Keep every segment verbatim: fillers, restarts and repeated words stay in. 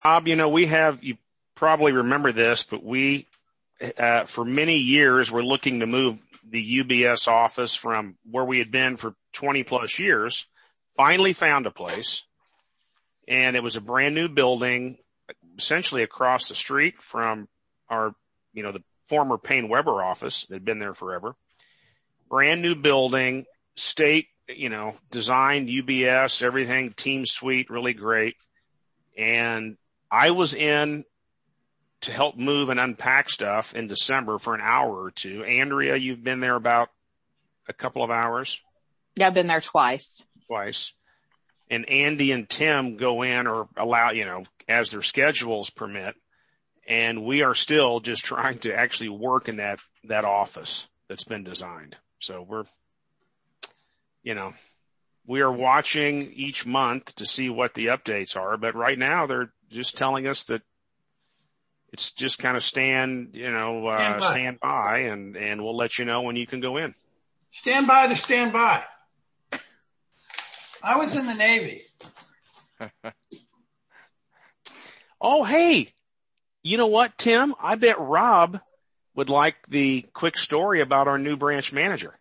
Rob, you know, we have, you probably remember this, but we, uh, for many years, were looking to move the U B S office from where we had been for twenty plus years, finally found a place. And it was a brand new building, essentially across the street from our, you know, the former Payne Weber office that had been there forever. Brand new building, state, you know, designed U B S, everything, team suite, really great. And I was in to help move and unpack stuff in December for an hour or two. Andrea, you've been there about a couple of hours? Yeah, I've been there twice. Twice. And Andy and Tim go in or allow, you know, as their schedules permit. And we are still just trying to actually work in that, that office that's been designed. So we're, you know, we are watching each month to see what the updates are. But right now they're just telling us that it's just kind of stand, you know, uh, stand by, stand by and, and we'll let you know when you can go in. Stand by to stand by. I was in the Navy. Oh, hey, you know what, Tim? I bet Rob would like the quick story about our new branch manager.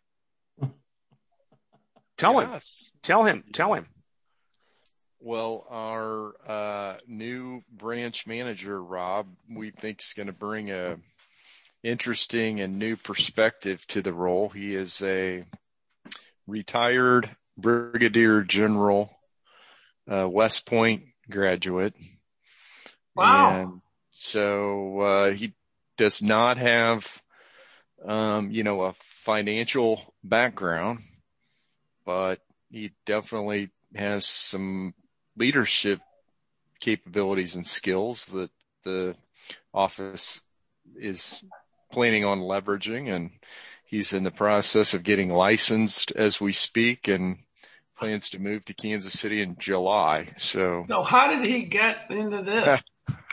Tell yes. him, tell him, tell him. Well, our uh, new branch manager, Rob, we think is going to bring a interesting and new perspective to the role. He is a retired brigadier general, uh, West Point graduate. Wow. And so uh, he does not have, um, you know, a financial background, but he definitely has some leadership capabilities and skills that the office is planning on leveraging, and he's in the process of getting licensed as we speak and plans to move to Kansas City in July. So, so how did he get into this?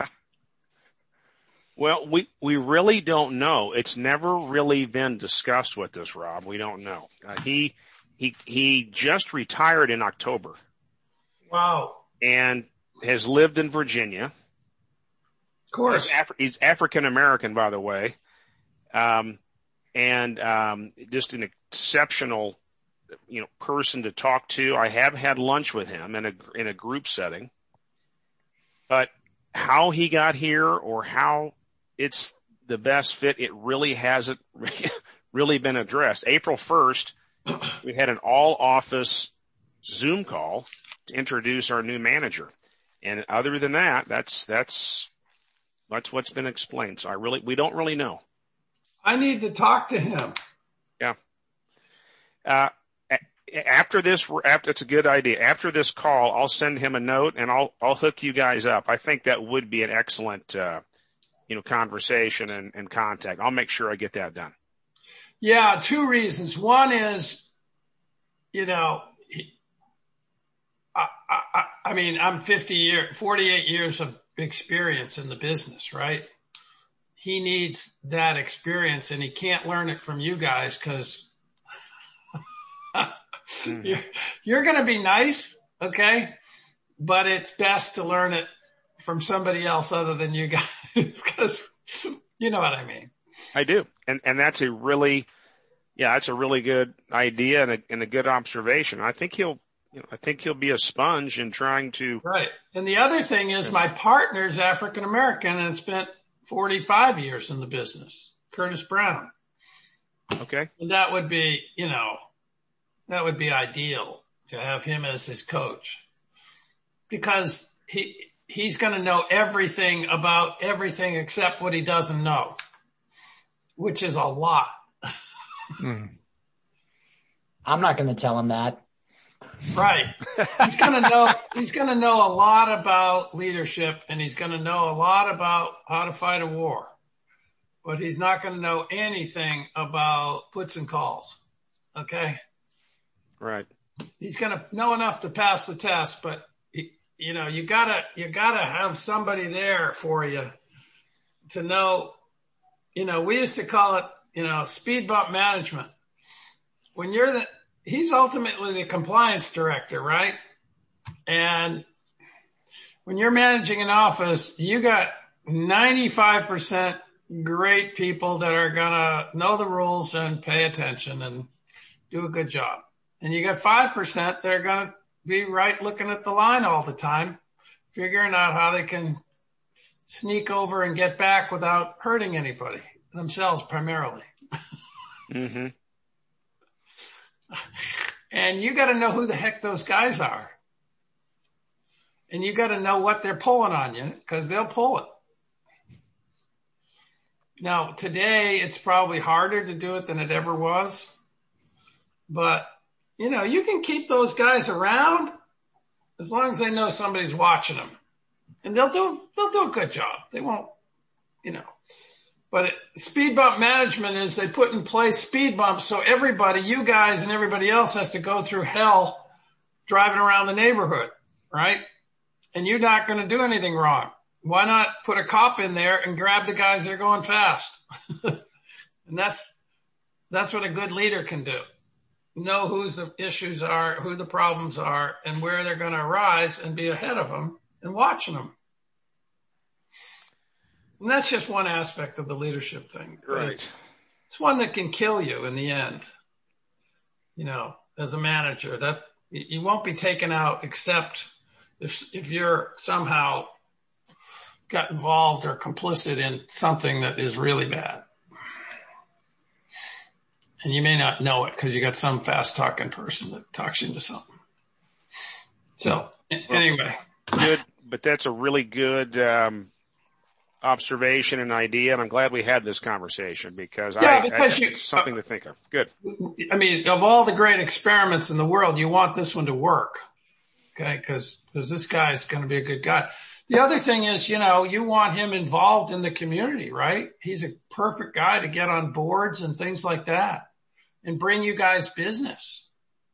Well, we, we really don't know. It's never really been discussed with us, Rob. We don't know. Uh, he, he, he just retired in October. Wow. And has lived in Virginia. Of course. He's, Af- he's African American, by the way. Um, and, um, just an exceptional, you know, person to talk to. I have had lunch with him in a, in a group setting, but how he got here or how it's the best fit, it really hasn't really been addressed. April first, we had an all office Zoom call to introduce our new manager. And other than that, that's, that's, that's what's been explained. So I really, we don't really know. I need to talk to him. Yeah. Uh, after this, after it's a good idea. After this call, I'll send him a note and I'll, I'll hook you guys up. I think that would be an excellent, uh, you know, conversation and, and contact. I'll make sure I get that done. Yeah. Two reasons. One is, you know, he, I, I, I mean, I'm fifty years, forty-eight years of experience in the business, right? He needs that experience and he can't learn it from you guys because mm-hmm. you're, you're going to be nice. Okay. But it's best to learn it from somebody else other than you guys because you know what I mean. I do. And, and that's a really, yeah, that's a really good idea and a, and a good observation. I think he'll, You know, I think he'll be a sponge in trying to. Right. And the other thing is my partner's African American and spent forty-five years in the business, Curtis Brown. Okay. And that would be, you know, that would be ideal to have him as his coach because he, he's going to know everything about everything except what he doesn't know, which is a lot. Hmm. I'm not going to tell him that. Right. He's going to know, he's going to know a lot about leadership and he's going to know a lot about how to fight a war, but he's not going to know anything about puts and calls. Okay. Right. He's going to know enough to pass the test, but he, you know, you gotta, you gotta have somebody there for you to know, you know, we used to call it, you know, speed bump management. When you're the, he's ultimately the compliance director, right? And when you're managing an office, you got ninety-five percent great people that are going to know the rules and pay attention and do a good job. And you got five percent that are going to be right looking at the line all the time, figuring out how they can sneak over and get back without hurting anybody, themselves primarily. Mm-hmm. And you got to know who the heck those guys are. And you got to know what they're pulling on you, because they'll pull it. Now, today, it's probably harder to do it than it ever was. But, you know, you can keep those guys around as long as they know somebody's watching them. And they'll do, they'll do a good job. They won't, you know. But it, speed bump management is they put in place speed bumps so everybody, you guys and everybody else, has to go through hell driving around the neighborhood, right? And you're not going to do anything wrong. Why not put a cop in there and grab the guys that are going fast? And that's, that's what a good leader can do. Know whose the issues are, who the problems are, and where they're going to arise, and be ahead of them and watching them. And that's just one aspect of the leadership thing. Right. It's, it's one that can kill you in the end. You know, as a manager, that you won't be taken out except if, if you're somehow got involved or complicit in something that is really bad. And you may not know it because you got some fast talking person that talks you into something. So well, anyway. Good, but that's a really good, um, observation and idea. And I'm glad we had this conversation because, yeah, I, because I, you, it's something to think of. Good. I mean, of all the great experiments in the world, you want this one to work. Okay. Cause, cause this guy is going to be a good guy. The other thing is, you know, you want him involved in the community, right? He's a perfect guy to get on boards and things like that and bring you guys business.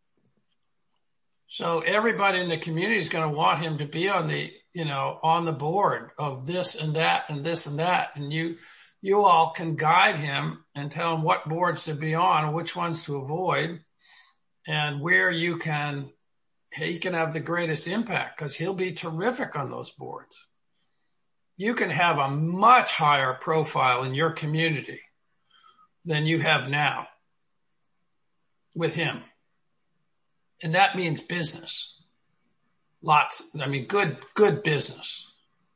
So everybody in the community is going to want him to be on the, you know, on the board of this and that and this and that. And you, you all can guide him and tell him what boards to be on and which ones to avoid and where you can, he can have the greatest impact because he'll be terrific on those boards. You can have a much higher profile in your community than you have now with him. And that means business. Lots, I mean, good, good business.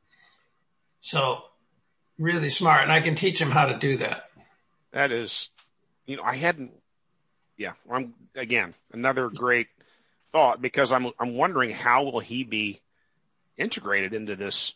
So really smart. And I can teach him how to do that. That is, you know, I hadn't, yeah, I'm, again, another great thought because I'm, I'm wondering how will he be integrated into this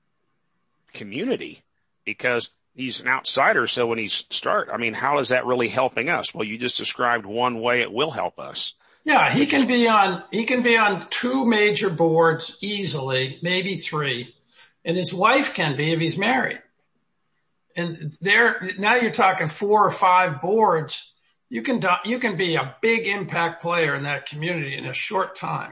community because he's an outsider. So when he's start, I mean, how is that really helping us? Well, you just described one way it will help us. Yeah, he can be on, he can be on two major boards easily, maybe three. And his wife can be if he's married. And there, now you're talking four or five boards. You can, you can be a big impact player in that community in a short time.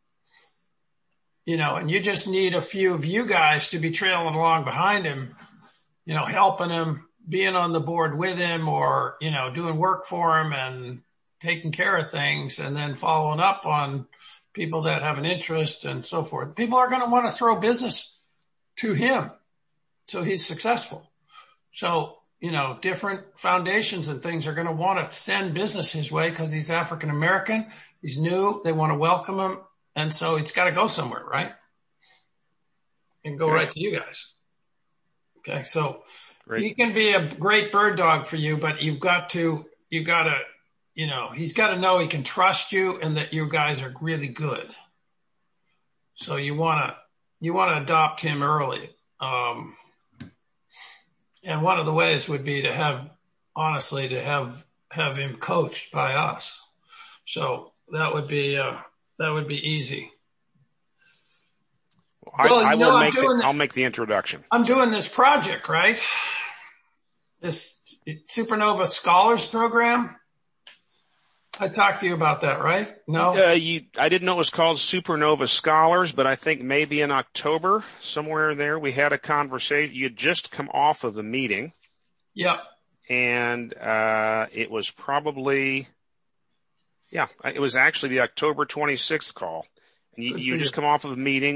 You know, and you just need a few of you guys to be trailing along behind him, you know, helping him, being on the board with him or, you know, doing work for him and taking care of things and then following up on people that have an interest and so forth. People are going to want to throw business to him so he's successful. So, you know, different foundations and things are going to want to send business his way because he's African American. He's new. They want to welcome him. And so it's got to go somewhere, right? And go right to you guys. Okay. So great. He can be a great bird dog for you, but you've got to, you got to, you know, he's got to know he can trust you and that you guys are really good. So you want to, you want to adopt him early. Um, and one of the ways would be to have, honestly, to have, have him coached by us. So that would be, uh, that would be easy. I, well, I will know, make the, I'll make the introduction. I'm doing this project, right? This Supernova Scholars Program. I talked to you about that, right? No? Uh, you, I didn't know it was called Supernova Scholars, but I think maybe in October, somewhere there, we had a conversation. You had just come off of the meeting. Yep. And, uh, it was probably, yeah, it was actually the October twenty-sixth call. And you, you just come off of a meeting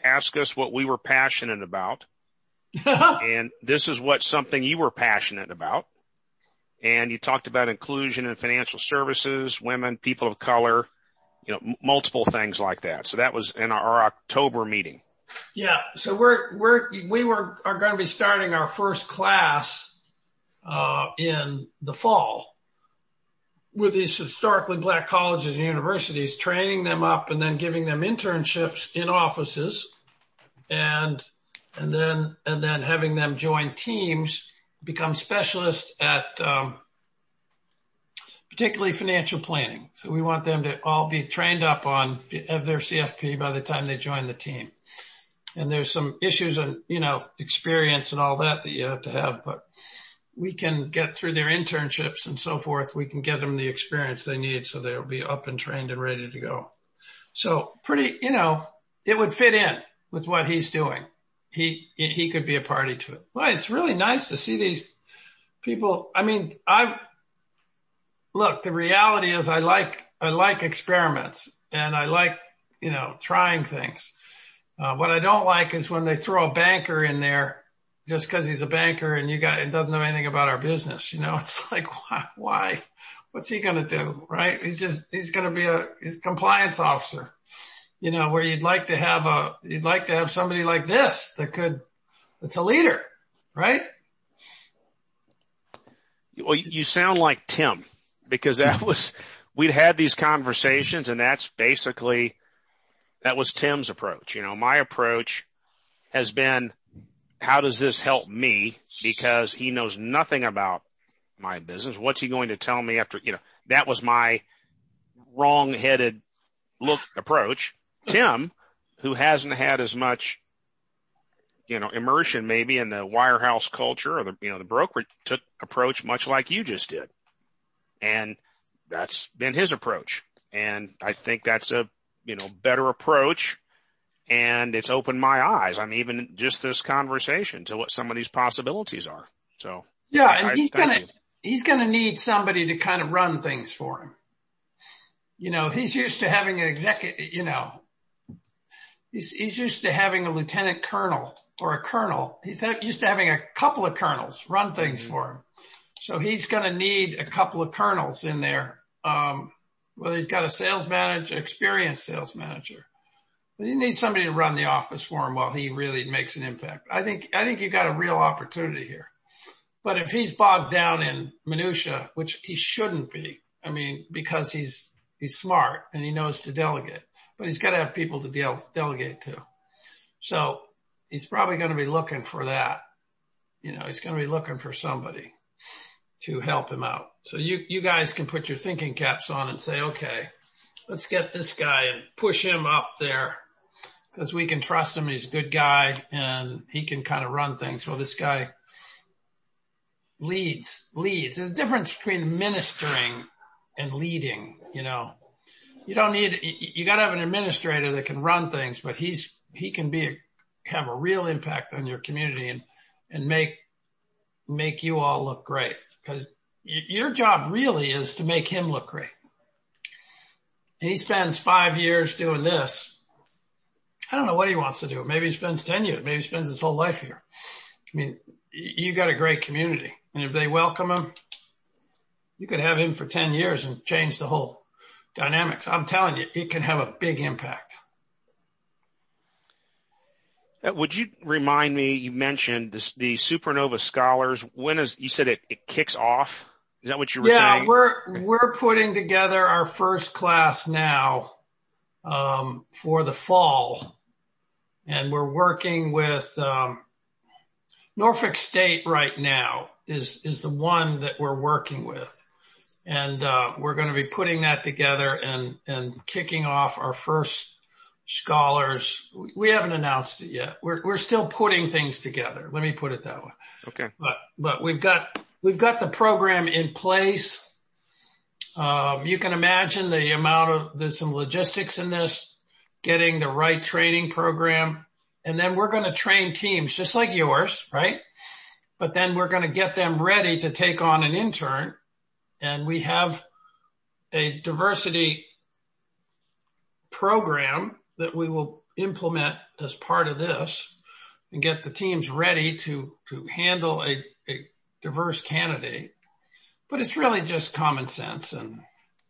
ask us what we were passionate about. And this is what something you were passionate about. And you talked about inclusion in financial services, women, people of color, you know, m- multiple things like that. So that was in our, our October meeting. Yeah. So we're, we're, we were, are going to be starting our first class, uh, in the fall with these historically black colleges and universities, training them up and then giving them internships in offices and, and then, and then having them join teams, become specialists at, um, particularly financial planning. So we want them to all be trained up on, have their C F P by the time they join the team. And there's some issues and, you know, experience and all that that you have to have, but we can get through their internships and so forth. We can get them the experience they need so they'll be up and trained and ready to go. So pretty, you know, it would fit in with what he's doing. He, he could be a party to it. Well, it's really nice to see these people. I mean, I've, look, the reality is I like, I like experiments and I like, you know, trying things. Uh, what I don't like is when they throw a banker in there just because he's a banker and you got, it doesn't know anything about our business. You know, it's like, why, why, what's he going to do? Right. He's just, he's going to be a he's a compliance officer, you know, where you'd like to have a, you'd like to have somebody like this that could, that's a leader, right? Well, you sound like Tim, because that was, we'd had these conversations and that's basically, that was Tim's approach. You know, my approach has been, how does this help me? Because he knows nothing about my business. What's he going to tell me after, you know, that was my wrong-headed look approach. Tim, who hasn't had as much, you know, immersion maybe in the wirehouse culture or the, you know, the broker took approach much like you just did. And that's been his approach. And I think that's a, you know, better approach. And it's opened my eyes. I mean, even just this conversation to what some of these possibilities are. So yeah, I, and I, he's gonna you. he's gonna need somebody to kind of run things for him. You know, he's used to having an executive. You know, he's he's used to having a lieutenant colonel or a colonel. He's used to having a couple of colonels run things mm-hmm. for him. So he's gonna need a couple of colonels in there. Um, whether he's got a sales manager, experienced sales manager. But you need somebody to run the office for him while he really makes an impact. I think, I think you got a real opportunity here. But if he's bogged down in minutia, which he shouldn't be, I mean, because he's, he's smart and he knows to delegate, but he's got to have people to de- delegate to. So he's probably going to be looking for that. You know, he's going to be looking for somebody to help him out. So you, you guys can put your thinking caps on and say, okay, let's get this guy and push him up there. Because we can trust him. He's a good guy and he can kind of run things. Well, this guy leads, leads. There's a difference between ministering and leading, you know. You don't need, you got to have an administrator that can run things, but he's, he can be, a, have a real impact on your community and, and make, make you all look great. Because your job really is to make him look great. And he spends five years doing this. I don't know what he wants to do. Maybe he spends ten years. Maybe he spends his whole life here. I mean, you got a great community. And if they welcome him, you could have him for ten years and change the whole dynamics. I'm telling you, it can have a big impact. Uh, would you remind me, you mentioned this, the Supernova Scholars. When is, you said it, it kicks off? Is that what you were yeah, saying? Yeah, we're, we're putting together our first class now, um, for the fall. And we're working with, um, Norfolk State right now is, is the one that we're working with. And, uh, we're going to be putting that together and, and kicking off our first scholars. We haven't announced it yet. We're, we're still putting things together. Let me put it that way. Okay. But, but we've got, we've got the program in place. Um, you can imagine the amount of, there's some logistics in this, getting the right training program. And then we're going to train teams just like yours, right? But then we're going to get them ready to take on an intern. And we have a diversity program that we will implement as part of this and get the teams ready to, to handle a, a diverse candidate. But it's really just common sense. And,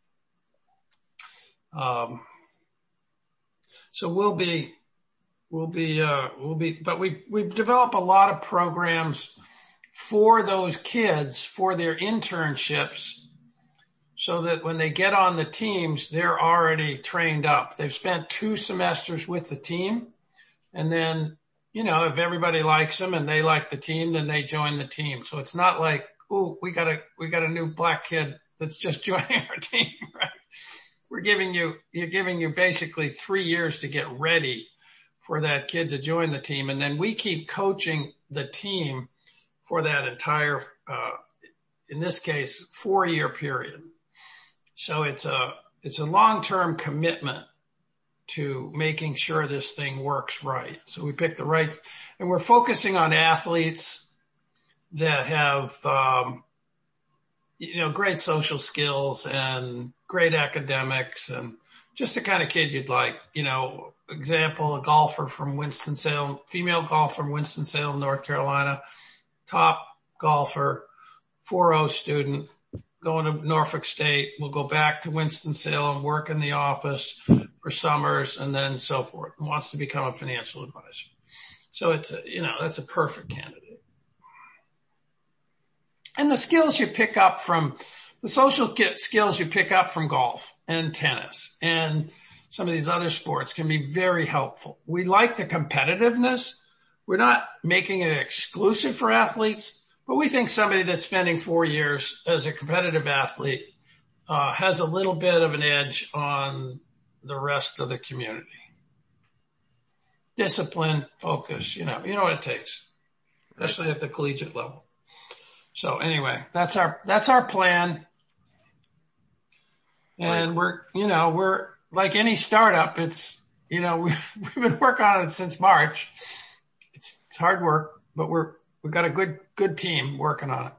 um, so we'll be, we'll be, uh, we'll be, but we, we've developed a lot of programs for those kids for their internships so that when they get on the teams, they're already trained up. They've spent two semesters with the team. And then, you know, if everybody likes them and they like the team, then they join the team. So it's not like, oh, we got a, we got a new black kid that's just joining our team, right? We're giving you, you're giving you basically three years to get ready for that kid to join the team. And then we keep coaching the team for that entire, uh, in this case, four year period. So it's a, it's a long-term commitment to making sure this thing works right. So we pick the right, and we're focusing on athletes that have, um, you know, great social skills and great academics and just the kind of kid you'd like. You know, example, a golfer from Winston-Salem, female golfer from Winston-Salem, North Carolina, top golfer, four oh student, going to Norfolk State, will go back to Winston-Salem, work in the office for summers, and then so forth, and wants to become a financial advisor. So it's a, you know, that's a perfect candidate. And the skills you pick up from, the social skills you pick up from golf and tennis and some of these other sports can be very helpful. We like the competitiveness. We're not making it exclusive for athletes, but we think somebody that's spending four years as a competitive athlete uh, has a little bit of an edge on the rest of the community. Discipline, focus, you know, you know what it takes, especially at the collegiate level. So anyway, that's our, that's our plan. And we're, you know, we're like any startup. It's, you know, we, we've been working on it since March. It's, it's hard work, but we're, we've got a good, good team working on it.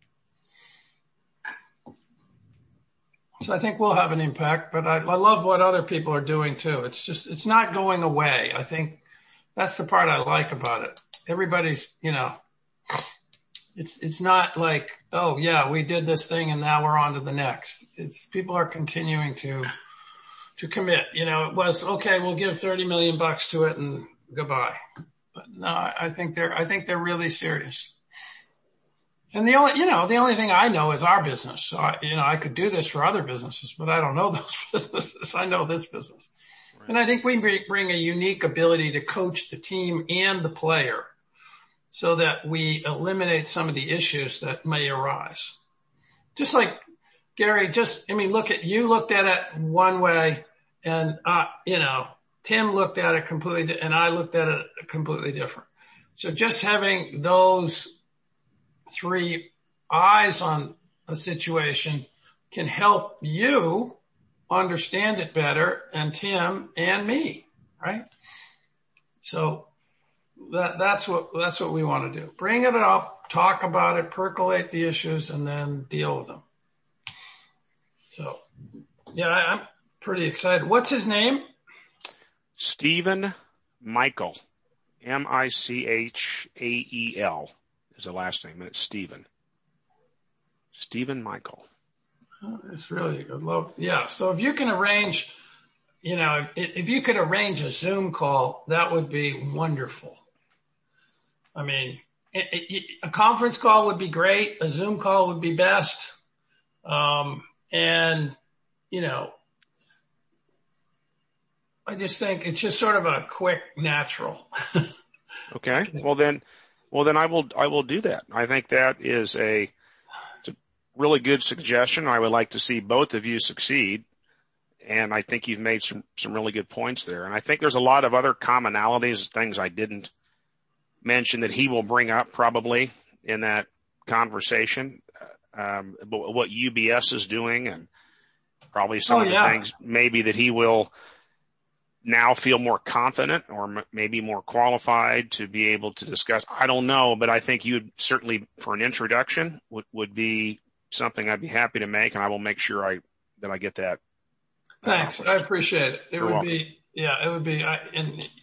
So I think we'll have an impact, but I, I love what other people are doing too. It's just, it's not going away. I think that's the part I like about it. Everybody's, you know, it's, it's not like, oh yeah, we did this thing and now we're on to the next. It's people are continuing to, to commit. You know, it was, okay, we'll give thirty million bucks to it and goodbye. But no, I think they're, I think they're really serious. And the only, you know, the only thing I know is our business. So I, you know, I could do this for other businesses, but I don't know those businesses. I know this business. Right. And I think we bring a unique ability to coach the team and the player so that we eliminate some of the issues that may arise. Just like Gary, just, I mean, look at, you looked at it one way and, uh, you know, Tim looked at it completely, and I looked at it completely different. So just having those three eyes on a situation can help you understand it better, and Tim and me, right? So that, that's what, that's what we want to do. Bring it up, talk about it, percolate the issues, and then deal with them. So yeah, I, I'm pretty excited. What's his name? Stephen Michael, M I C H A E L is the last name, and it's Stephen. Stephen Michael. Oh, it's really good. Love, yeah. So if you can arrange, you know, if, if you could arrange a Zoom call, that would be wonderful. I mean, it, it, a conference call would be great. A Zoom call would be best. Um, and, you know, I just think it's just sort of a quick, natural. Okay. Well then, well then I will, I will do that. I think that is a, it's a really good suggestion. I would like to see both of you succeed. And I think you've made some, some really good points there. And I think there's a lot of other commonalities, things I didn't mention that he will bring up probably in that conversation. Um, but what U B S is doing, and probably some oh, of the yeah. things maybe that he will now feel more confident or m- maybe more qualified to be able to discuss. I don't know, but I think you'd certainly, for an introduction, would, would be something I'd be happy to make, and I will make sure I, that I get that. Thanks. I appreciate it. It You're would welcome. be, yeah, it would be, I, and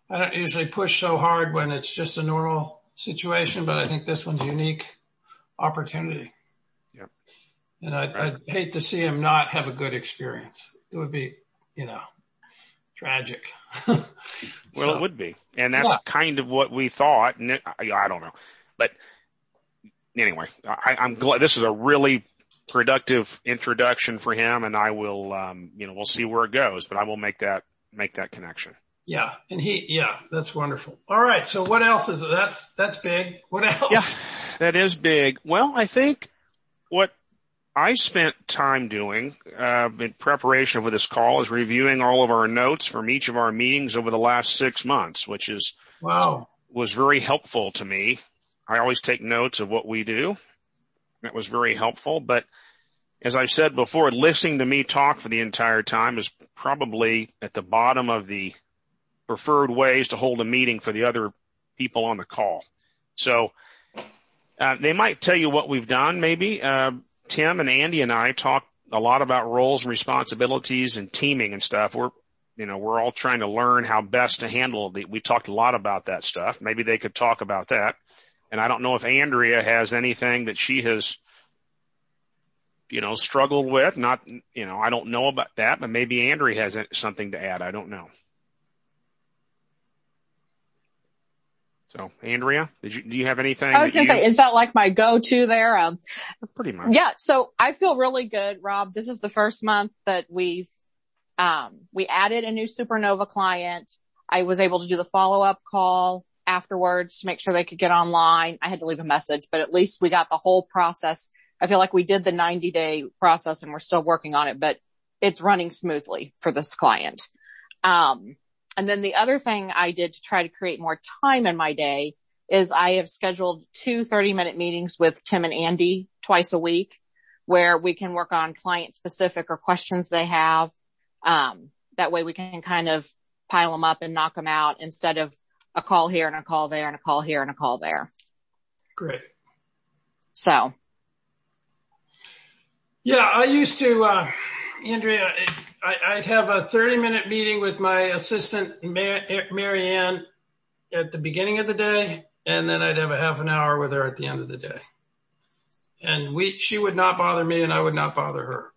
I don't usually push so hard when it's just a normal situation, but I think this one's a unique opportunity. Yep. And I'd, Right. I'd hate to see him not have a good experience. It would be, you know, tragic. Well, So, it would be. And that's Yeah. kind of what we thought. And it, I, I don't know. But anyway, I, I'm glad this is a really productive introduction for him. And I will, um, you know, we'll see where it goes, but I will make that, make that connection. Yeah. And he, yeah, that's wonderful. All right. So what else is, that's, that's big. What else? Yeah, that is big. Well, I think what I spent time doing uh, in preparation for this call is reviewing all of our notes from each of our meetings over the last six months, which is Wow. was very helpful to me. I always take notes of what we do. That was very helpful. But as I've said before, listening to me talk for the entire time is probably at the bottom of the preferred ways to hold a meeting for the other people on the call. So uh, they might tell you what we've done, maybe. Uh, Tim and Andy and I talked a lot about roles and responsibilities and teaming and stuff. We're, you know, we're all trying to learn how best to handle it. We talked a lot about that stuff. Maybe they could talk about that. And I don't know if Andrea has anything that she has, you know, struggled with. Not, you know, I don't know about that, but maybe Andrea has something to add. I don't know. So, Andrea, did you, do you have anything? I was going to say, is that like my go-to there? Um, pretty much. Yeah. So I feel really good, Rob. This is the first month that we've, um, we added a new Supernova client. I was able to do the follow-up call afterwards to make sure they could get online. I had to leave a message, but at least we got the whole process. I feel like we did the ninety day process and we're still working on it, but it's running smoothly for this client. Um, And then the other thing I did to try to create more time in my day is I have scheduled two thirty minute meetings with Tim and Andy twice a week where we can work on client specific or questions they have. Um, that way we can kind of pile them up and knock them out instead of a call here and a call there and a call here and a call there. Great. So. Yeah, I used to, uh, Andrea, I, I'd have a thirty minute meeting with my assistant, Mary Ann, at the beginning of the day, and then I'd have a half an hour with her at the end of the day. And we, she would not bother me and I would not bother her.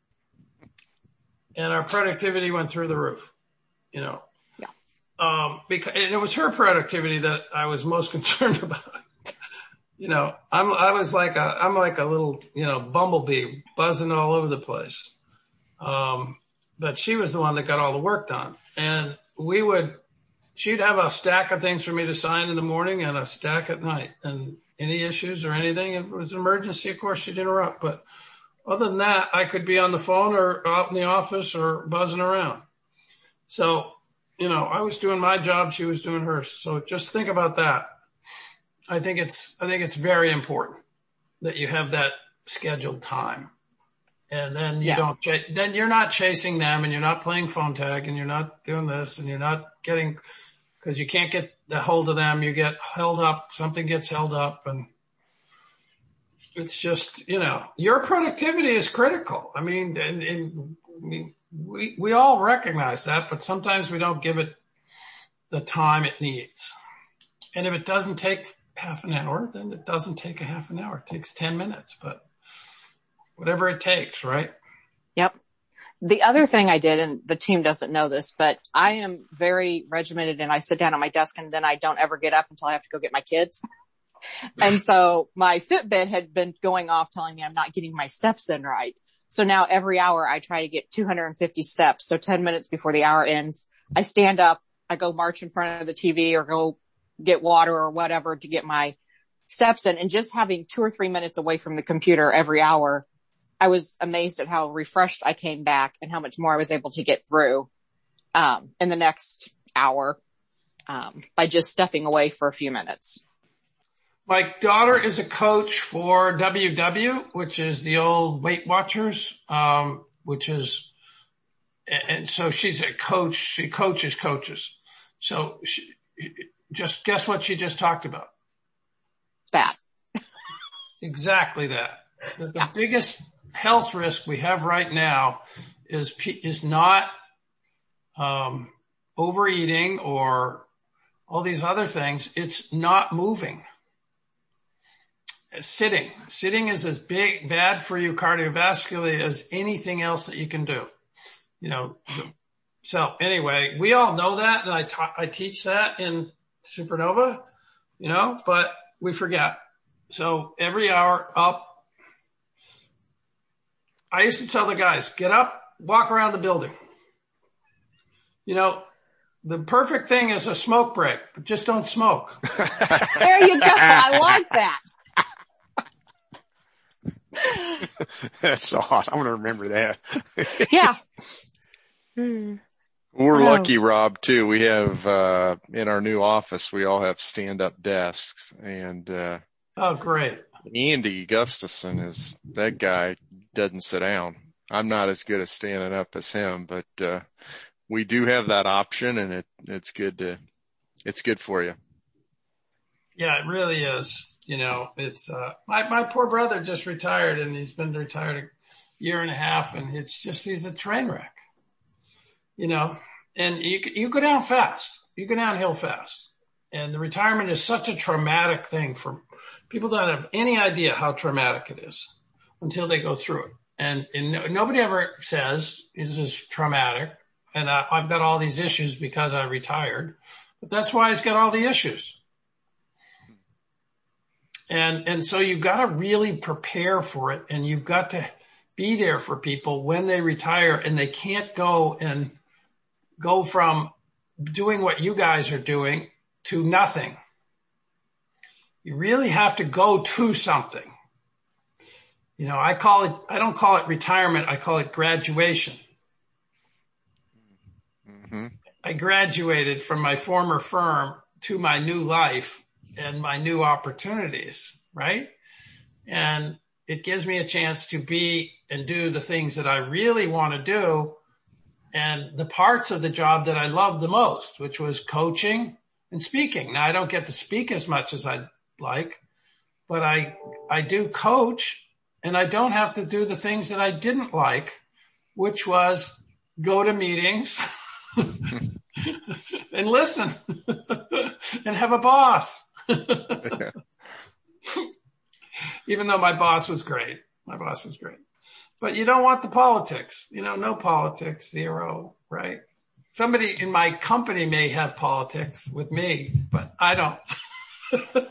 And our productivity went through the roof, you know. Yeah. Um, because, and it was her productivity that I was most concerned about. You know, I'm, I was like a, I'm like a little, you know, bumblebee buzzing all over the place. Um, but she was the one that got all the work done. And we would, she'd have a stack of things for me to sign in the morning and a stack at night. And any issues or anything, if it was an emergency, of course, she'd interrupt. But other than that, I could be on the phone or out in the office or buzzing around. So, you know, I was doing my job. She was doing hers. So just think about that. I think it's, I think it's very important that you have that scheduled time. And then you Yeah. don't, ch- then you're not chasing them and you're not playing phone tag and you're not doing this and you're not getting, cause you can't get the hold of them. You get held up. Something gets held up and it's just, you know, your productivity is critical. I mean, and, and I mean, we, we all recognize that, but sometimes we don't give it the time it needs. And if it doesn't take half an hour, then it doesn't take a half an hour. It takes ten minutes, but whatever it takes, right? Yep. The other thing I did, and the team doesn't know this, but I am very regimented and I sit down at my desk and then I don't ever get up until I have to go get my kids. And so my Fitbit had been going off telling me I'm not getting my steps in right. So now every hour I try to get two hundred fifty steps. So ten minutes before the hour ends, I stand up, I go march in front of the T V or go get water or whatever to get my steps in. And just having two or three minutes away from the computer every hour, I was amazed at how refreshed I came back and how much more I was able to get through, um, in the next hour, um, by just stepping away for a few minutes. My daughter is a coach for W W, which is the old Weight Watchers, um, which is, and so she's a coach. She coaches coaches. So she, just guess what she just talked about? That. Exactly that. The, the Yeah. biggest health risk we have right now is, is not, um, overeating or all these other things, it's not moving. Sitting. Sitting is as big, bad for you cardiovascularly as anything else that you can do. You know, so anyway, we all know that, and I ta- I teach that in Supernova, you know, but we forget. So every hour up, I used to tell the guys, get up, walk around the building. You know, the perfect thing is a smoke break, but just don't smoke. There you go. I like that. That's odd. I'm going to remember that. Yeah. We're Wow. lucky, Rob, too. We have, uh, in our new office, we all have stand-up desks, and, uh, Oh, great. Andy Gustafson is, that guy doesn't sit down. I'm not as good at standing up as him, but, uh, we do have that option, and it, it's good to, it's good for you. Yeah, it really is. You know, it's, uh, my, my poor brother just retired, and he's been retired a year and a half, and it's just, he's a train wreck, you know, and you, you go down fast, you go downhill fast. And the retirement is such a traumatic thing for people. Don't have any idea how traumatic it is until they go through it. And, and nobody ever says, is this traumatic? And I, I've got all these issues because I retired, but that's why he's got all the issues. And, and so you've got to really prepare for it, and you've got to be there for people when they retire, and they can't go and go from doing what you guys are doing to nothing. You really have to go to something. You know, I call it, I don't call it retirement. I call it graduation. Mm-hmm. I graduated from my former firm to my new life and my new opportunities, right? And it gives me a chance to be and do the things that I really want to do, and the parts of the job that I loved the most, which was coaching and speaking. Now, I don't get to speak as much as I'd like, but I, I do coach, and I don't have to do the things that I didn't like, which was go to meetings and listen and have a boss. Even though my boss was great, my boss was great, but you don't want the politics, you know, no politics, zero, right? Somebody in my company may have politics with me, but I don't.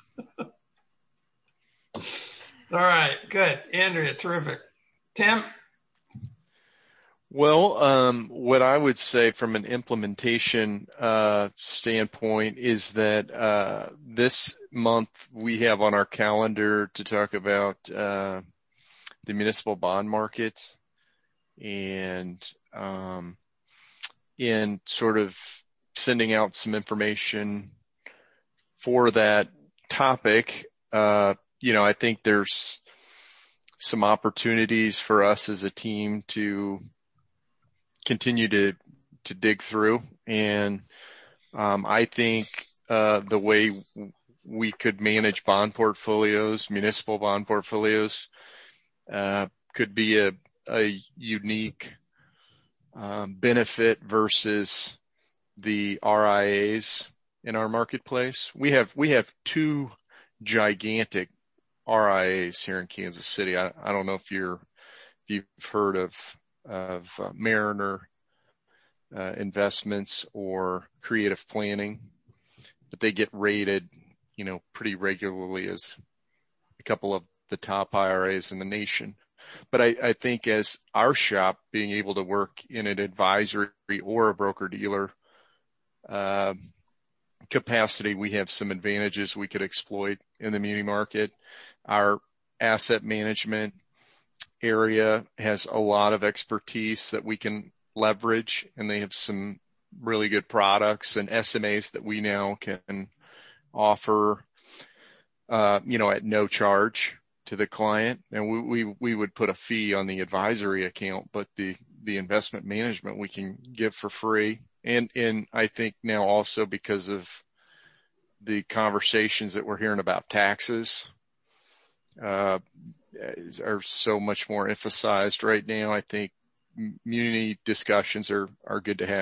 All right. Good. Andrea, terrific. Tim? Well, um, what I would say from an implementation uh, standpoint is that uh, this month we have on our calendar to talk about uh, the municipal bond market, and um, in sort of sending out some information for that topic. Uh, you know, I think there's some opportunities for us as a team to continue to, to dig through. And, um, I think, uh, the way we could manage bond portfolios, municipal bond portfolios, uh, could be a, a unique, um, benefit versus the R I As in our marketplace. We have, we have two gigantic R I As here in Kansas City. I, I don't know if you're, if you've heard of, of uh, Mariner uh, Investments or Creative Planning, but they get rated, you know, pretty regularly as a couple of the top I R As in the nation. But I, I think as our shop being able to work in an advisory or a broker dealer uh, capacity, we have some advantages we could exploit in the muni market. Our asset management area has a lot of expertise that we can leverage, and they have some really good products and S M As that we now can offer, uh, you know, at no charge to the client. And we, we, we would put a fee on the advisory account, but the, the investment management we can give for free. And, and I think now also because of the conversations that we're hearing about taxes, uh, are so much more emphasized right now. I think muni discussions are, are good to have.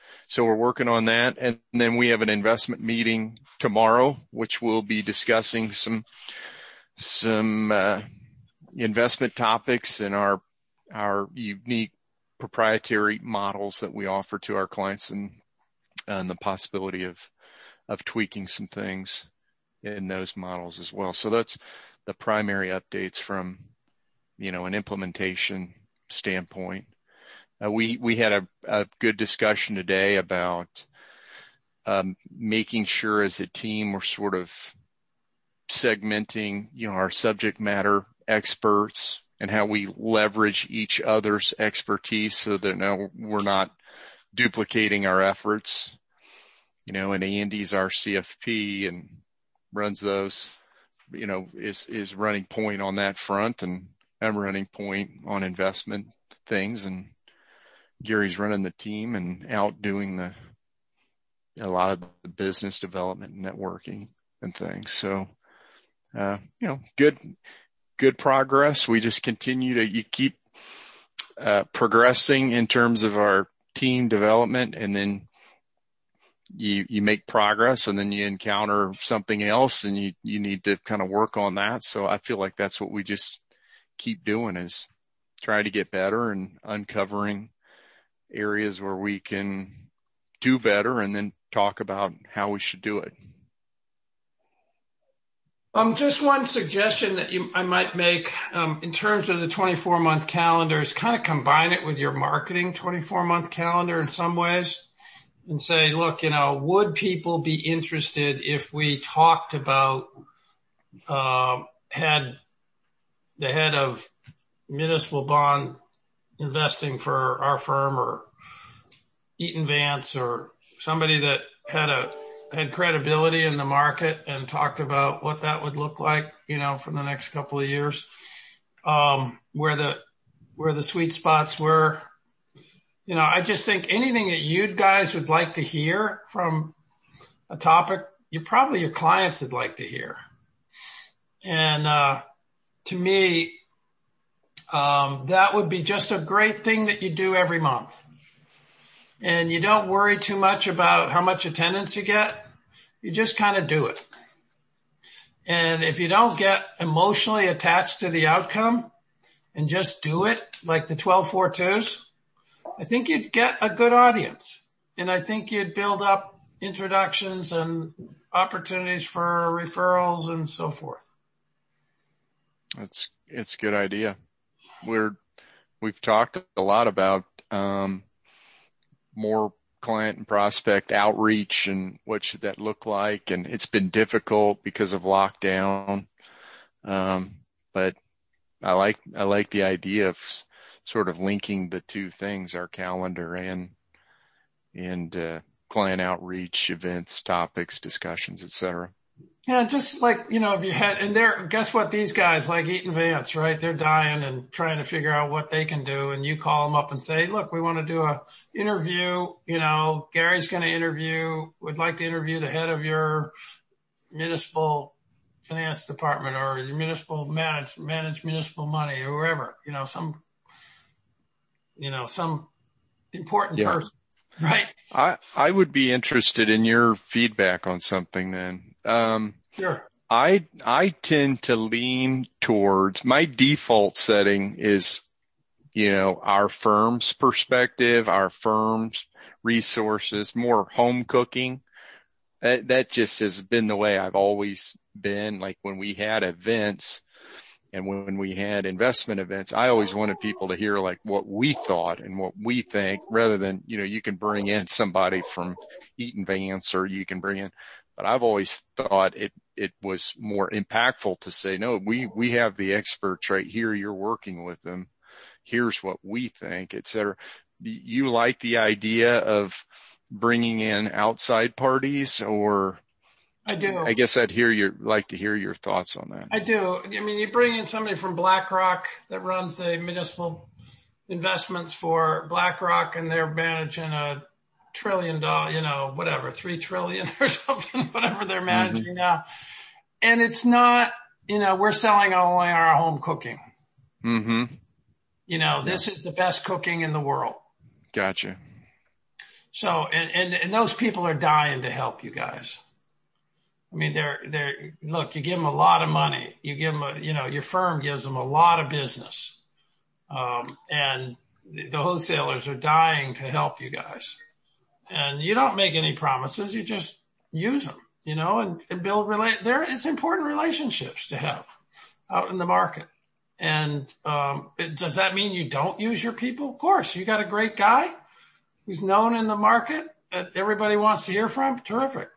so we're working on that. And then we have an investment meeting tomorrow, which will be discussing some, some, uh, investment topics and our, our unique proprietary models that we offer to our clients, and, and the possibility of, of tweaking some things in those models as well. So that's the primary updates from, you know, an implementation standpoint. Uh, we, we had a, a good discussion today about, um, making sure as a team we're sort of segmenting, you know, our subject matter experts and how we leverage each other's expertise so that now we're not duplicating our efforts. You know, and Andy's our C F P and runs those, you know, is, is running point on that front, and I'm running point on investment things, and Gary's running the team and out doing the, a lot of the business development and networking and things. So, uh, you know, good, good progress. We just continue to, you keep, uh, progressing in terms of our team development, and then you, you make progress, and then you encounter something else and you, you need to kind of work on that. So I feel like that's what we just keep doing, is try to get better and uncovering areas where we can do better, and then talk about how we should do it. Um, just one suggestion that you, I might make, um, in terms of the twenty-four month calendar is kind of combine it with your marketing twenty-four month calendar in some ways, and say, look, you know, would people be interested if we talked about, uh, had the head of municipal bond investing for our firm, or Eaton Vance, or somebody that had a, had credibility in the market, and talked about what that would look like, you know, for the next couple of years, um, where the, where the sweet spots were. You know, I just think anything that you guys would like to hear from a topic, you probably your clients would like to hear. And, uh, to me, um, that would be just a great thing that you do every month. And you don't worry too much about how much attendance you get. You just kind of do it. And if you don't get emotionally attached to the outcome and just do it, like the twelve four twos, I think you'd get a good audience. And I think you'd build up introductions and opportunities for referrals and so forth. That's, it's a good idea. We're, we've talked a lot about, um, more client and prospect outreach and what should that look like. And it's been difficult because of lockdown. Um, but I like, I like the idea of sort of linking the two things, our calendar and, and, uh, client outreach, events, topics, discussions, et cetera. Yeah, just like, you know, if you had, and they're, guess what, these guys like Eaton Vance, right? They're dying and trying to figure out what they can do. And you call them up and say, look, we want to do a interview. You know, Gary's going to interview, would like to interview the head of your municipal finance department, or your municipal manage, manage municipal money, or wherever, you know, some, you know, some important yeah. person, right? I, I would be interested in your feedback on something then. Um, sure. I, I tend to lean towards, my default setting is, you know, our firm's perspective, our firm's resources, more home cooking. That, that just has been the way I've always been. Like when we had events and when we had investment events, I always wanted people to hear like what we thought and what we think, rather than, you know, you can bring in somebody from Eaton Vance, or you can bring in, but I've always thought it, it was more impactful to say, no, we, we have the experts right here. You're working with them. Here's what we think, et cetera. You like the idea of bringing in outside parties, or? I do. I guess I'd hear your, like to hear your thoughts on that. I do. I mean, you bring in somebody from BlackRock that runs the municipal investments for BlackRock, and they're managing a trillion dollar, you know, whatever, three trillion or something, whatever they're managing mm-hmm. now. And it's not, you know, we're selling only our home cooking. Mm-hmm. You know, this yeah. is the best cooking in the world. Gotcha. So, and, and, and those people are dying to help you guys. I mean, they're, they're, look, you give them a lot of money. You give them a, you know, your firm gives them a lot of business. Um, and the wholesalers are dying to help you guys. And you don't make any promises. You just use them, you know, and, and build relate there. It's important relationships to have out in the market. And, um, it, does that mean you don't use your people? Of course, you got a great guy who's known in the market that everybody wants to hear from. Terrific.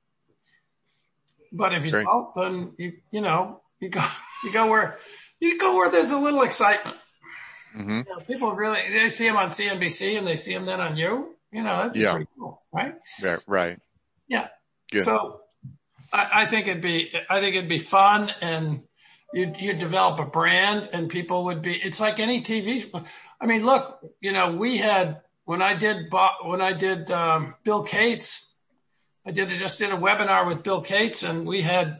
But if you Great. don't, then you, you know, you go, you go where, you go where there's a little excitement. Mm-hmm. You know, people really, they see him on C N B C and they see him then on you. You know, that'd be yeah. pretty cool, right? Yeah, right. Yeah. Good. So I, I think it'd be, I think it'd be fun, and you'd, you'd develop a brand, and people would be, it's like any T V. I mean, look, you know, we had, when I did, when I did, um, Bill Cates, I did, just did a webinar with Bill Cates, and we had,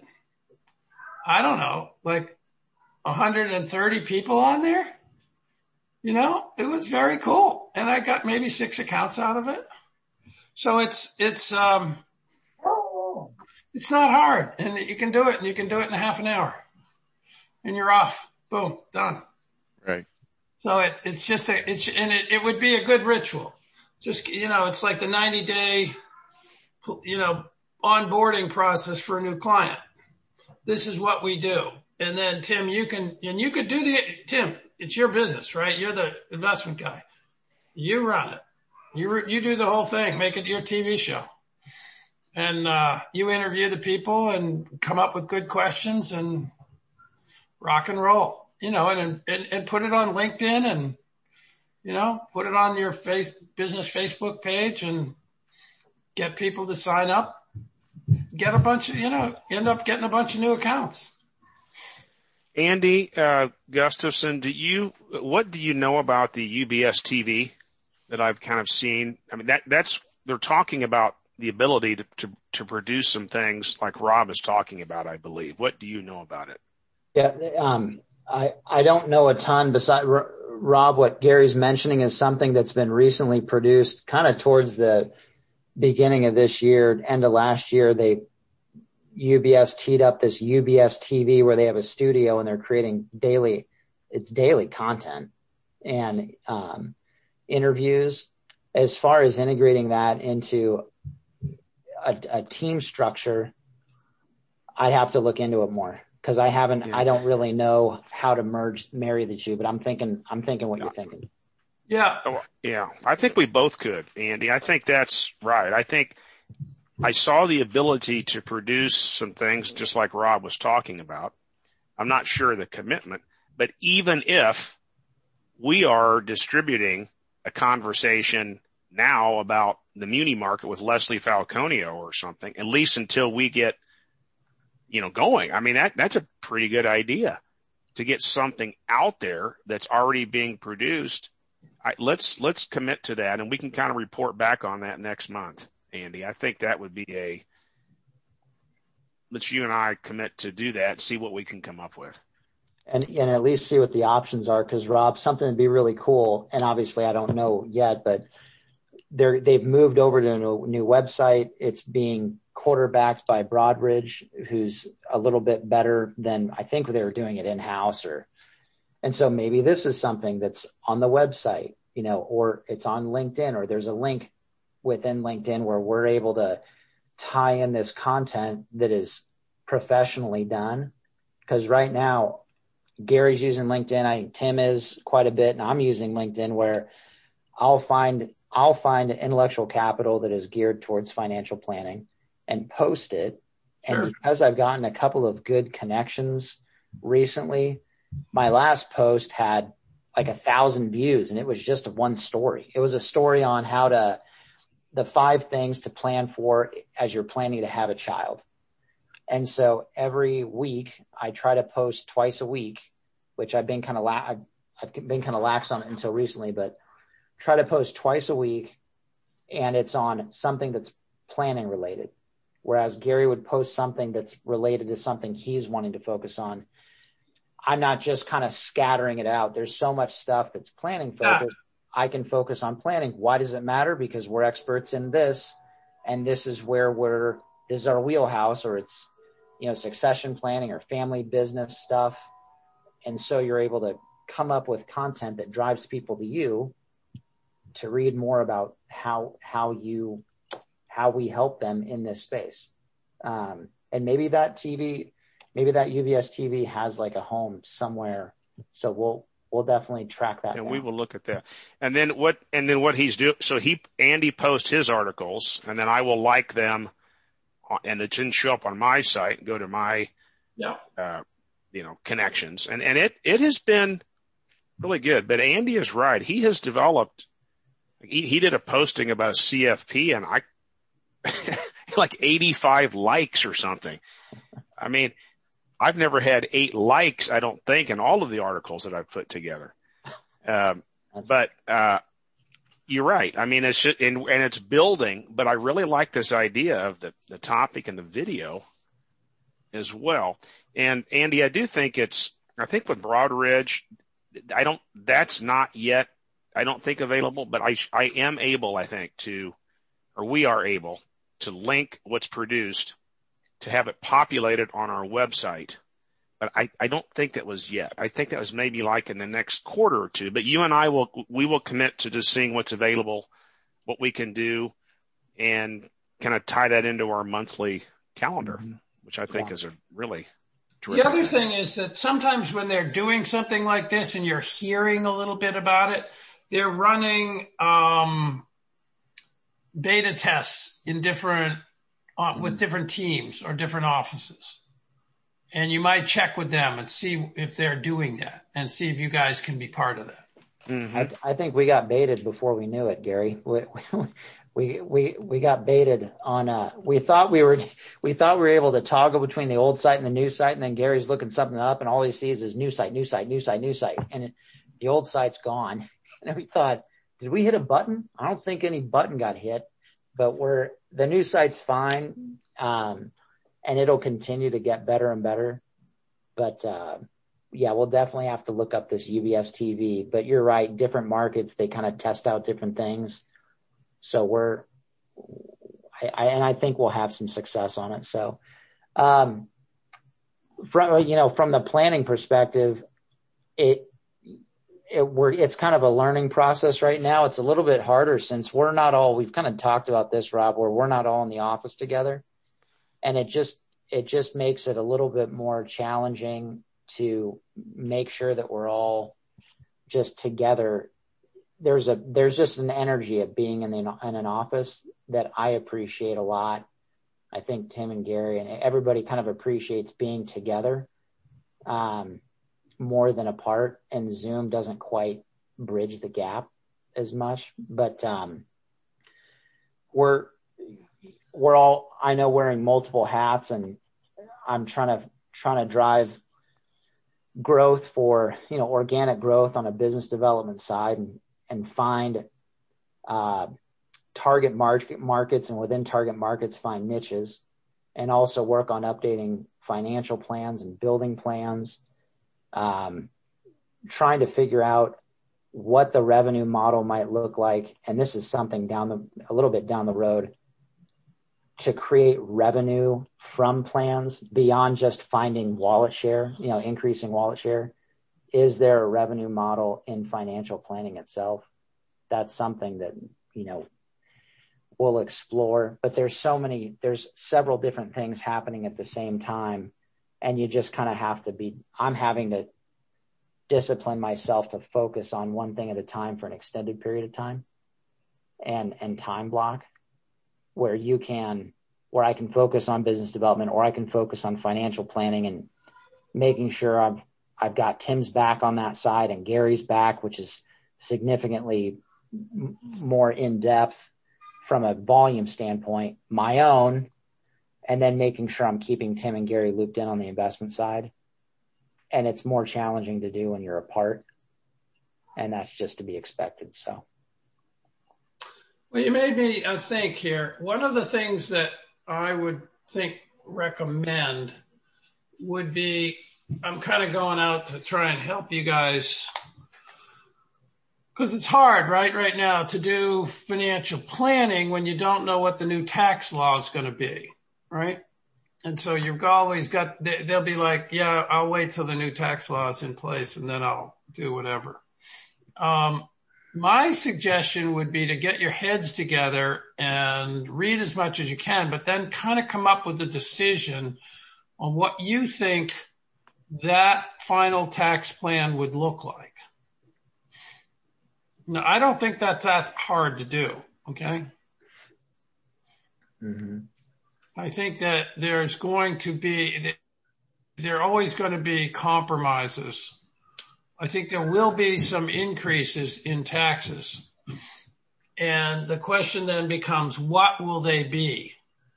I don't know, like one hundred thirty people on there. You know, it was very cool. And I got maybe six accounts out of it. So it's, it's, um, it's not hard, and you can do it, and you can do it in a half an hour, and you're off. Boom, done. Right. So it, it's just a, it's, and it, it would be a good ritual. Just, you know, it's like the ninety day, you know, onboarding process for a new client. This is what we do. And then Tim, you can, and you could do the, Tim, it's your business, right? You're the investment guy. You run it. You, you do the whole thing. Make it your T V show. And, uh, you interview the people and come up with good questions and rock and roll, you know, and, and, and put it on LinkedIn, and, you know, put it on your face, business Facebook page, and get people to sign up, get a bunch of, you know, end up getting a bunch of new accounts. Andy uh, Gustafson, do you, what do you know about the U B S T V that I've kind of seen? I mean, that that's, they're talking about the ability to, to, to produce some things like Rob is talking about, I believe. What do you know about it? Yeah, um, I, I don't know a ton. Besides, Rob, what Gary's mentioning is something that's been recently produced kind of towards the beginning of this year, end of last year. They, U B S teed up this U B S T V where they have a studio, and they're creating daily, it's daily content and, um, interviews. As far as integrating that into a, a team structure, I'd have to look into it more, because I haven't, yeah. I don't really know how to merge, marry the two, but I'm thinking, I'm thinking what yeah. you're thinking. Yeah. Oh, yeah. I think we both could, Andy. I think that's right. I think I saw the ability to produce some things just like Rob was talking about. I'm not sure the commitment, but even if we are distributing a conversation now about the muni market with Leslie Falconio or something, at least until we get, you know, going. I mean, that, that's a pretty good idea to get something out there that's already being produced. I, let's, let's commit to that, and we can kind of report back on that next month, Andy. I think that would be a, let's you and I commit to do that, see what we can come up with. And, and at least see what the options are. Cause Rob, something would be really cool. And obviously I don't know yet, but they're, they've moved over to a new, new website. It's being quarterbacked by Broadridge, who's a little bit better than, I think they were doing it in house, or, and so maybe this is something that's on the website, you know, or it's on LinkedIn, or there's a link within LinkedIn where we're able to tie in this content that is professionally done. Because right now, Gary's using LinkedIn. I think Tim is quite a bit, and I'm using LinkedIn, where I'll find, I'll find intellectual capital that is geared towards financial planning and post it. Sure. And because I've gotten a couple of good connections recently, my last post had like a thousand views, and it was just one story. It was a story on how to, the five things to plan for as you're planning to have a child. And so every week I try to post twice a week, which I've been kind of, la- I've, I've been kind of lax on it until recently, but try to post twice a week, and it's on something that's planning related. Whereas Gary would post something that's related to something he's wanting to focus on. I'm not just kind of scattering it out. There's so much stuff that's planning focused. I can focus on planning. Why does it matter? Because we're experts in this, and this is where we're, this is our wheelhouse, or it's, you know, succession planning or family business stuff. And so you're able to come up with content that drives people to you to read more about how, how you, how we help them in this space. Um, and maybe that T V, maybe that U B S T V has like a home somewhere. So we'll, we'll definitely track that. And down. we will look at that. And then what, and then what he's doing. So he, Andy posts his articles, and then I will like them, and it didn't show up on my site and go to my, yeah. uh, you know, connections. And, and it, it has been really good, but Andy is right. He has developed, he, he did a posting about a C F P, and I like eighty-five likes or something. I mean, I've never had eight likes, I don't think, in all of the articles that I've put together. Um, but, uh, you're right. I mean, it's just, and, and it's building, but I really like this idea of the, the topic and the video as well. And Andy, I do think it's, I think with Broadridge, I don't, that's not yet, I don't think available, but I, I am able, I think, to, or we are able to link what's produced to have it populated on our website. But I, I don't think that was yet. I think that was maybe like in the next quarter or two, but you and I will, we will commit to just seeing what's available, what we can do, and kind of tie that into our monthly calendar, mm-hmm. which I think yeah. is a really terrific The other thing is that sometimes when they're doing something like this and you're hearing a little bit about it, they're running, um, beta tests in different, uh, mm-hmm. with different teams or different offices. And you might check with them and see if they're doing that, and see if you guys can be part of that. Mm-hmm. I, I think we got baited before we knew it, Gary. We we we, we got baited on. Uh, we thought we were we thought we were able to toggle between the old site and the new site, and then Gary's looking something up, and all he sees is new site, new site, new site, new site, and it, the old site's gone. And we thought, did we hit a button? I don't think any button got hit, but we're the new site's fine. Um, And it'll continue to get better and better. But, uh, yeah, we'll definitely have to look up this U B S T V. But you're right, different markets, they kind of test out different things. So we're, I, I, and I think we'll have some success on it. So, um, from, you know, from the planning perspective, it, it, we're, it's kind of a learning process right now. It's a little bit harder since we're not all, we've kind of talked about this, Rob, where we're not all in the office together. And it just, it just makes it a little bit more challenging to make sure that we're all just together. There's a, there's just an energy of being in, the, in an office that I appreciate a lot. I think Tim and Gary and everybody kind of appreciates being together, um, more than apart, and Zoom doesn't quite bridge the gap as much, but, um, we're, we're all, I know, wearing multiple hats, and I'm trying to, trying to drive growth for, you know, organic growth on a business development side, and, and find, uh, target market markets, and within target markets, find niches, and also work on updating financial plans and building plans, um, trying to figure out what the revenue model might look like. And this is something down the, a little bit down the road, to create revenue from plans beyond just finding wallet share, you know, increasing wallet share. Is there a revenue model in financial planning itself? That's something that, you know, we'll explore, but there's so many, there's several different things happening at the same time. And you just kind of have to be, I'm having to discipline myself to focus on one thing at a time for an extended period of time, and, and time block, where you can, where I can focus on business development, or I can focus on financial planning, and making sure I've, I've got Tim's back on that side and Gary's back, which is significantly m- more in depth from a volume standpoint, my own, and then making sure I'm keeping Tim and Gary looped in on the investment side. And it's more challenging to do when you're apart, and that's just to be expected. So. Well, you made me uh, think here. One of the things that I would think recommend would be, I'm kind of going out to try and help you guys Because it's hard, right, right now to do financial planning when you don't know what the new tax law is going to be, right? And so you've always got, they'll be like, yeah, I'll wait till the new tax law is in place and then I'll do whatever. Um, my suggestion would be to get your heads together and read as much as you can, but then kind of come up with a decision on what you think that final tax plan would look like. Now, I don't think that's that hard to do, okay? Mm-hmm. I think that there's going to be, there are always going to be compromises. I think there will be some increases in taxes. And the question then becomes, what will they be?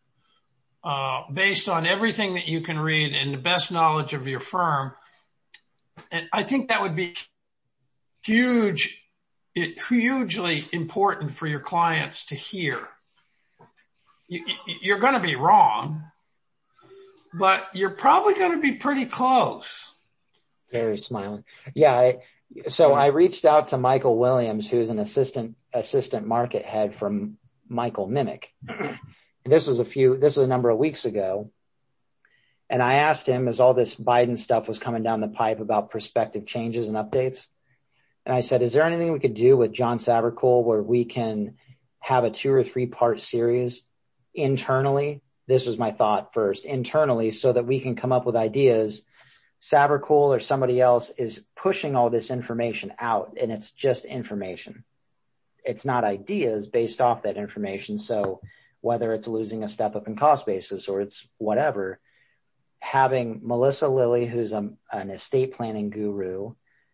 Uh, based on everything that you can read and the best knowledge of your firm. And I think that would be huge. It hugely important for your clients to hear. You, you're going to be wrong, but you're probably going to be pretty close. Gary's smiling. Yeah. I, so I reached out to Michael Williams, who's an assistant, assistant market head from Michael Mimic. This was a few, this was a number of weeks ago. And I asked him, as all this Biden stuff was coming down the pipe about prospective changes and updates. And I said, is there anything we could do with John Savercool where we can have a two or three part series internally? This was my thought first, internally, so that we can come up with ideas. Savercool or somebody else is pushing all this information out, and it's just information. It's not ideas based off that information. So whether it's losing a step up in cost basis or it's whatever, having Melissa Lilly, who's a, an estate planning guru,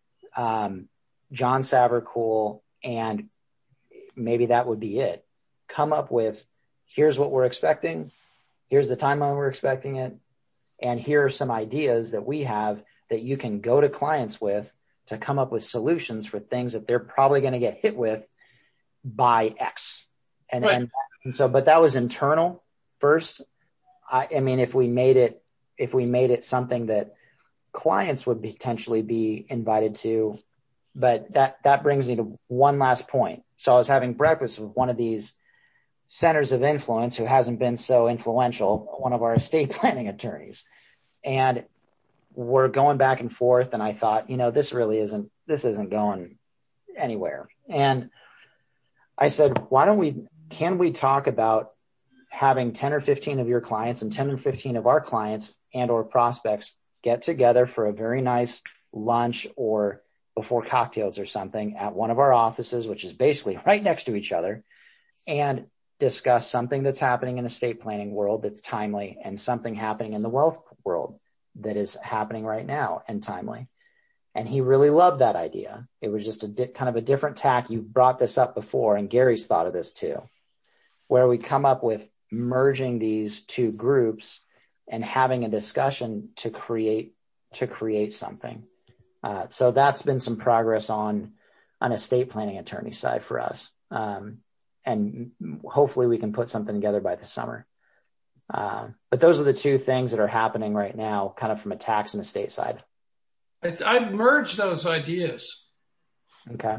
um, John Savercool, and maybe that would be it. Come up with, here's what we're expecting. Here's the timeline we're expecting it. And here are some ideas that we have that you can go to clients with to come up with solutions for things that they're probably going to get hit with by X. And, right. and, and so, but that was internal first. I, I mean, if we made it, if we made it something that clients would potentially be invited to, but that, that brings me to one last point. So I was having breakfast with one of these centers of influence who hasn't been so influential, one of our estate planning attorneys. And we're going back and forth. And I thought, you know, this really isn't, this isn't going anywhere. And I said, why don't we, can we talk about having ten or fifteen of your clients and ten or fifteen of our clients and or prospects get together for a very nice lunch or before cocktails or something at one of our offices, which is basically right next to each other, and discuss something that's happening in the estate planning world that's timely and something happening in the wealth world that is happening right now and timely. And he really loved that idea. It was just a di- kind of a different tack. You brought this up before, and Gary's thought of this too, where we come up with merging these two groups and having a discussion to create, to create something. Uh, so that's been some progress on an estate planning attorney side for us. Um, and hopefully we can put something together by the summer. Uh, but those are the two things that are happening right now, kind of from a tax and estate side. It's, I've merged those ideas. Okay.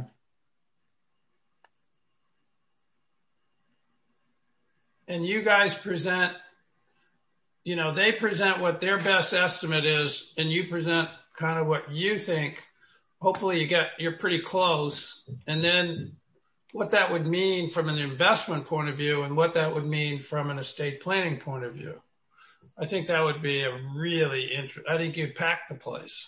And you guys present, you know, they present what their best estimate is, and you present kind of what you think. Hopefully you get, you're pretty close. And then what that would mean from an investment point of view and what that would mean from an estate planning point of view. I think that would be a really interesting, I think you'd pack the place.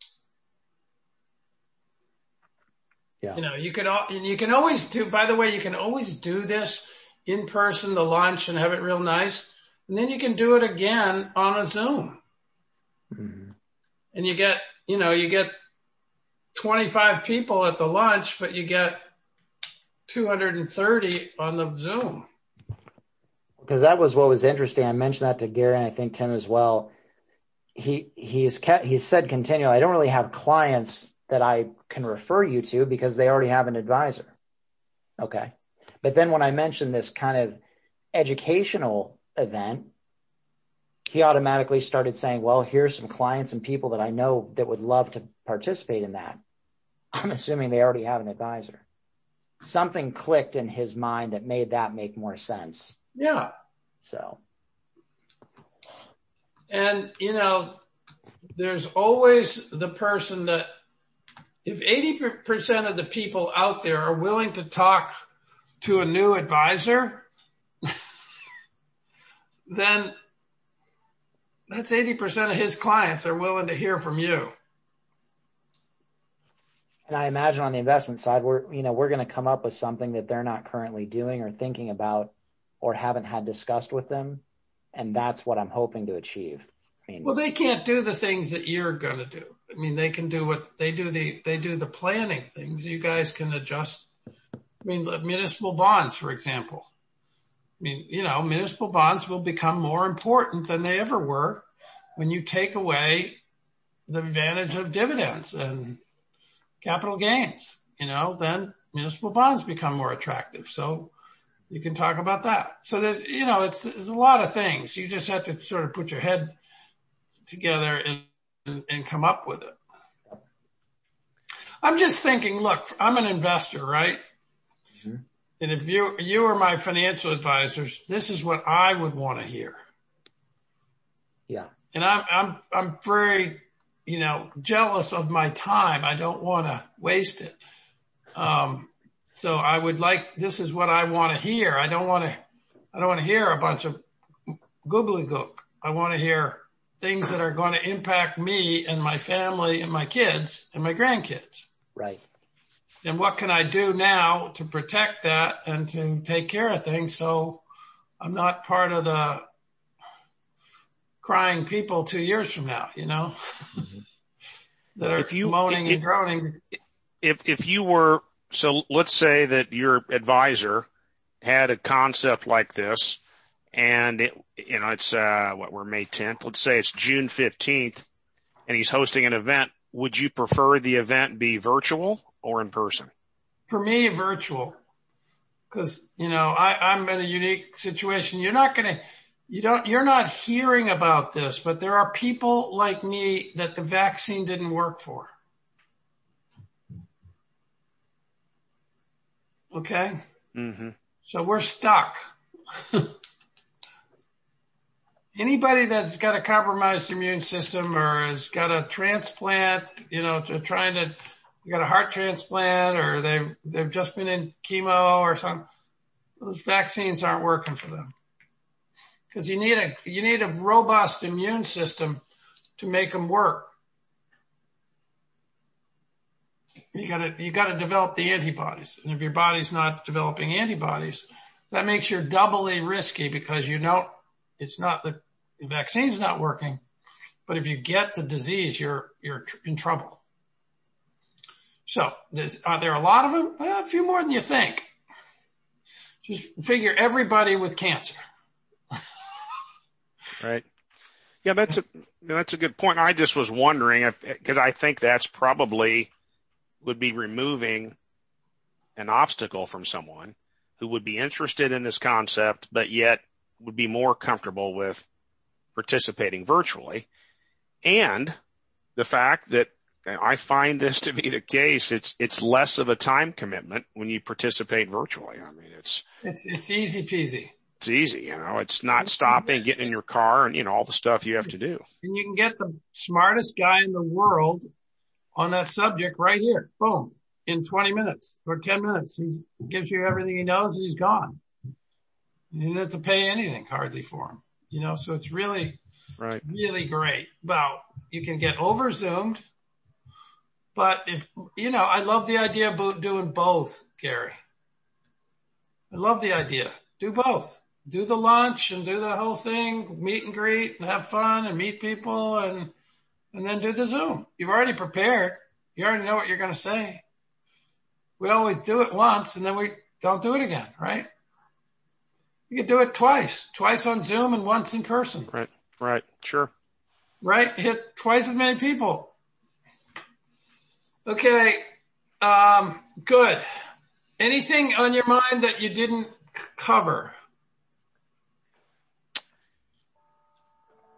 Yeah. You know, you can, and you can always do, by the way, you can always do this in person, the lunch, and have it real nice. And then you can do it again on a Zoom. Mm-hmm. And you get, you know, you get twenty-five people at the lunch, but you get two hundred thirty on the Zoom. Because that was what was interesting. I mentioned that to Gary and I think Tim as well. He, he's kept, he's said continually, I don't really have clients that I can refer you to because they already have an advisor. Okay. But then when I mentioned this kind of educational event, he automatically started saying, well, here's some clients and people that I know that would love to participate in that. I'm assuming they already have an advisor. Something clicked in his mind that made that make more sense. Yeah. So. And, you know, there's always the person that, if eighty percent of the people out there are willing to talk to a new advisor, then that's eighty percent of his clients are willing to hear from you. And I imagine on the investment side, we're, you know, we're going to come up with something that they're not currently doing or thinking about or haven't had discussed with them. And that's what I'm hoping to achieve. I mean, well, they can't do the things that you're going to do. I mean, they can do what they do. The, they do the planning things. You guys can adjust. I mean, municipal bonds, for example. I mean, you know, municipal bonds will become more important than they ever were when you take away the advantage of dividends and capital gains, you know, then municipal bonds become more attractive. So you can talk about that. So there's, you know, it's, there's a lot of things. You just have to sort of put your head together and, and, and come up with it. I'm just thinking, look, I'm an investor, right? Mm-hmm. And if you, you are my financial advisors, this is what I would want to hear. Yeah. And I'm, I'm, I'm very, you know, jealous of my time. I don't want to waste it. Um, so I would like, this is what I want to hear. I don't want to, I don't want to hear a bunch of gobbledygook. I want to hear things that are going to impact me and my family and my kids and my grandkids. Right. And what can I do now to protect that and to take care of things so I'm not part of the crying people two years from now, you know, mm-hmm. that are if you, moaning if, and groaning. If, if you were, so let's say that your advisor had a concept like this and it, you know, it's, uh, what we're May tenth. Let's say it's June fifteenth and he's hosting an event. Would you prefer the event be virtual or in person? For me, virtual. Cause, you know, I, I'm in a unique situation. You're not going to, You don't, you're not hearing about this, but there are people like me that the vaccine didn't work for. Okay. Mm-hmm. So we're stuck. Anybody that's got a compromised immune system or has got a transplant, you know, to trying to, you got a heart transplant or they've, they've just been in chemo or something, those vaccines aren't working for them. Because you need a you need a robust immune system to make them work. You gotta you gotta develop the antibodies, and if your body's not developing antibodies, that makes you doubly risky because you know it's not the, the vaccine's not working, but if you get the disease, you're you're in trouble. So, are there a lot of them? Well, a few more than you think. Just figure everybody with cancer. Right. Yeah, that's a, that's a good point. I just was wondering if, cause I think that's probably would be removing an obstacle from someone who would be interested in this concept, but yet would be more comfortable with participating virtually. And the fact that I find this to be the case, it's, it's less of a time commitment when you participate virtually. I mean, it's, it's, it's easy peasy. It's easy, you know, it's not stopping, getting in your car and, you know, all the stuff you have to do. And you can get the smartest guy in the world on that subject right here. Boom. In twenty minutes or ten minutes. He gives you everything he knows and he's gone. You don't have to pay anything hardly for him, you know, so it's really, right. really great. Well, you can get over Zoomed, but if, you know, I love the idea of doing both, Gary. I love the idea. Do both. Do the lunch and do the whole thing, meet and greet and have fun and meet people and, and then do the Zoom. You've already prepared. You already know what you're going to say. We always do it once and then we don't do it again, right? You could do it twice, twice on Zoom and once in person. Right. Right. Sure. Right. Hit twice as many people. Okay. Um, good. Anything on your mind that you didn't cover?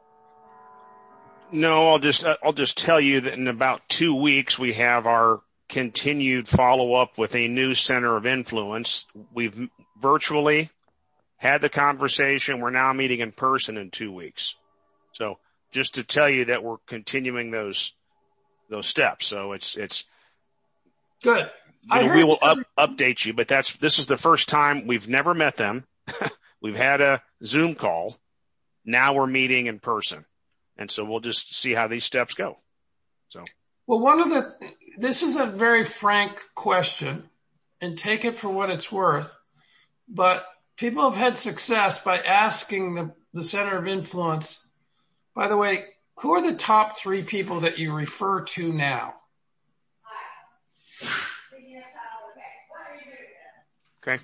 No, I'll just, I'll just tell you that in about two weeks we have our continued follow up with a new center of influence. We've virtually had the conversation. We're now meeting in person in two weeks. So just to tell you that we're continuing those, those steps. So it's, it's good. You know, we will up, update you, but that's, this is the first time we've never met them. We've had a Zoom call. Now we're meeting in person. And so we'll just see how these steps go. So, well, one of the, this is a very frank question, and take it for what it's worth, but people have had success by asking the, the center of influence, by the way, who are the top three people that you refer to now? Okay.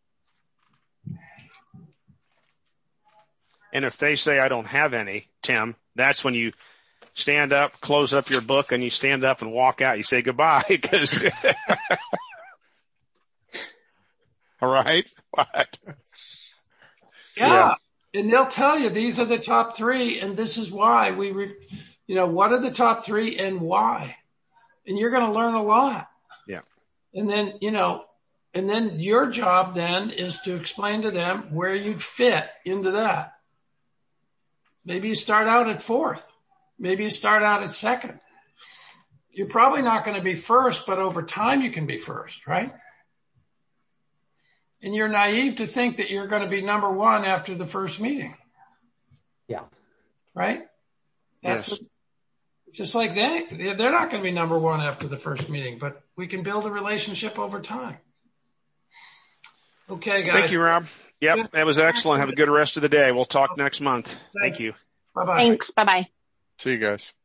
And if they say, I don't have any, Tim, that's when you stand up, close up your book, and you stand up and walk out. You say goodbye because, all right. What? Yeah. yeah. And they'll tell you these are the top three, and this is why we, re- you know, what are the top three and why? And you're going to learn a lot. Yeah. And then, you know, and then your job then is to explain to them where you'd fit into that. Maybe you start out at fourth. Maybe you start out at second. You're probably not going to be first, but over time you can be first, right? And you're naive to think that you're going to be number one after the first meeting. Yeah. Right? That's yes. what, it's just like they, they're not going to be number one after the first meeting, but we can build a relationship over time. Okay, guys. Thank you, Rob. Yep, Good. That was excellent. Have a good rest of the day. We'll talk next month. Thanks. Thank you. Bye-bye. Thanks. Bye-bye. See you guys.